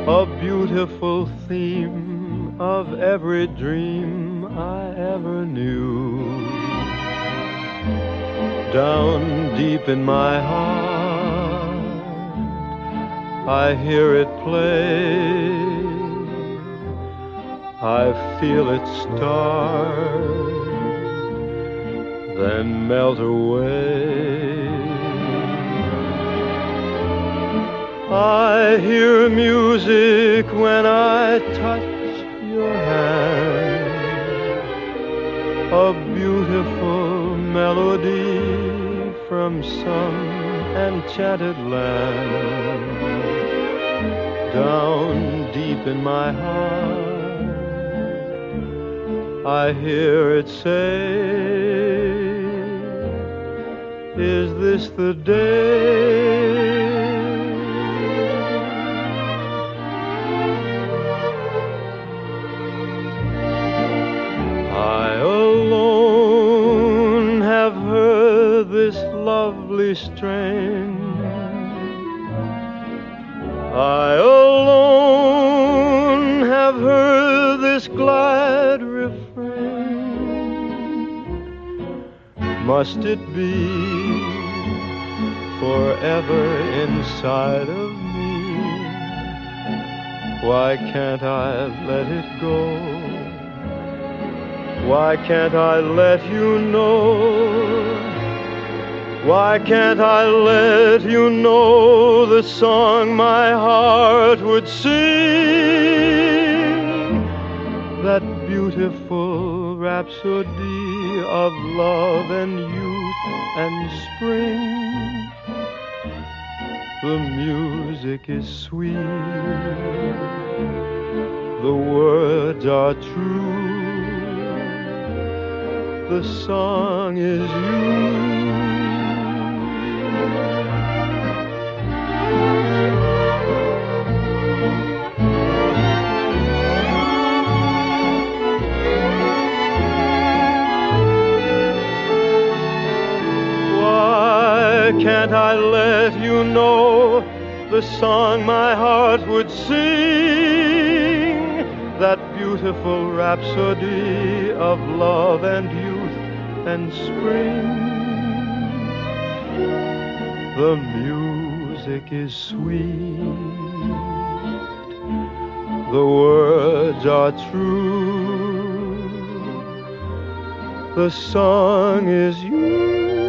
a beautiful theme of every dream I ever knew. Down deep in my heart, I hear it play. I feel it start, then melt away. I hear music when I touch your hand, a beautiful melody from some enchanted land. Down deep in my heart, I hear it say, is this the day? I alone have heard this lovely strain. I alone have heard this glad refrain. Must it be forever inside of me? Why can't I let it go? Why can't I let you know? Why can't I let you know the song my heart would sing? That beautiful rhapsody of love and youth and spring. The music is sweet, the words are true, the song is you. Why can't I let you know the song my heart would sing? That beautiful rhapsody of love and youth and spring. The music is sweet, the words are true, the song is you.